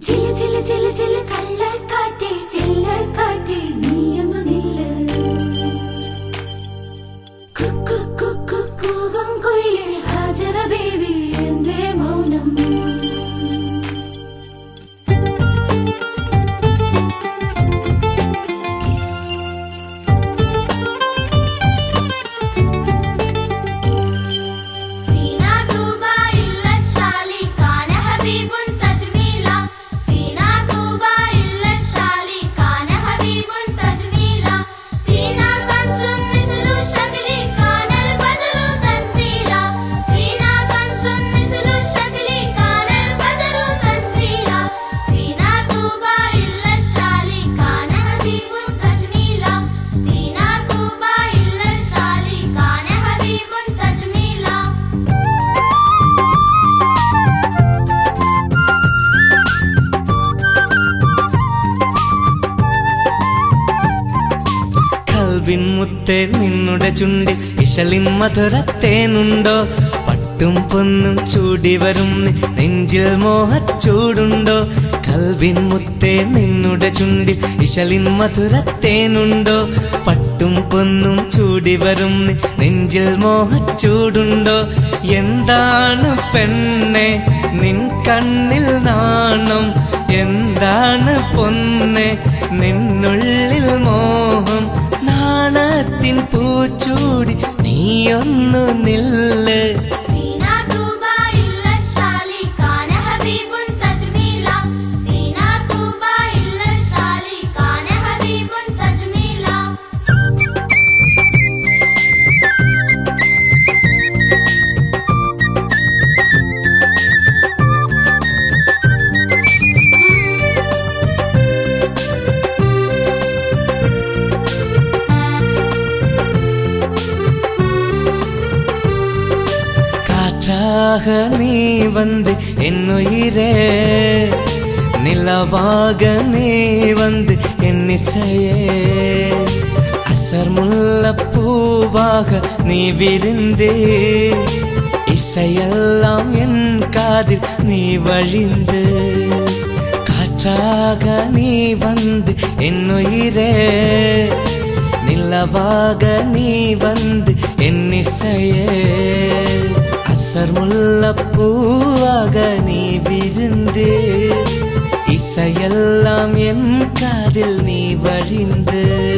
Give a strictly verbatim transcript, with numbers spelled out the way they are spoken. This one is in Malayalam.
ചില ചില ചില ചില കള്ളക്കാറ്റേ ചെല്ലക്കാറ്റേ നീയൊന്നു നില്ല് കുക്കു കുക്കു കൂകും കുയിലിന് ഹാജറ ബേബി എന്തേ മൗനം മുത്തേ നിന്നുടെ ചുണ്ടിൽ ഇശലിൻ മധുരത്തേനുണ്ടോ പട്ടും പൊന്നും ചൂടി വരും നെഞ്ചിൽ മോഹച്ചൂടുണ്ടോ കൽവിൻ മുത്തേ നിന്നുടെ ചുണ്ടിൽ ഇശലിൻ മധുരത്തേനുണ്ടോ പട്ടും പൊന്നും ചൂടി വരും നെഞ്ചിൽ മോഹച്ചൂടുണ്ടോ എന്താണ് പെണ്ണെ നിൻ കണ്ണിൽ നാണം എന്താണ് പൊന്നെ നിന്നുള്ളിൽ മോഹം നാണത്തിൻ പൂച്ചൂടി നീയൊന്നു നില്ല് நீ வந்து என்னுயிரே நிலவாக நீ வந்து என் இசையே அசர் முல்லைப்பூவாக நீ விரிந்தே இசையெல்லாம் என் காதில் நீ வழிந்து காற்றாக நீ வந்து என்னுயிரே நிலவாக நீ வந்து என் இசையே அசர் முல்லைப்பூவாக நீ விரிந்து இசையெல்லாம் என் காதில் நீ வழிந்து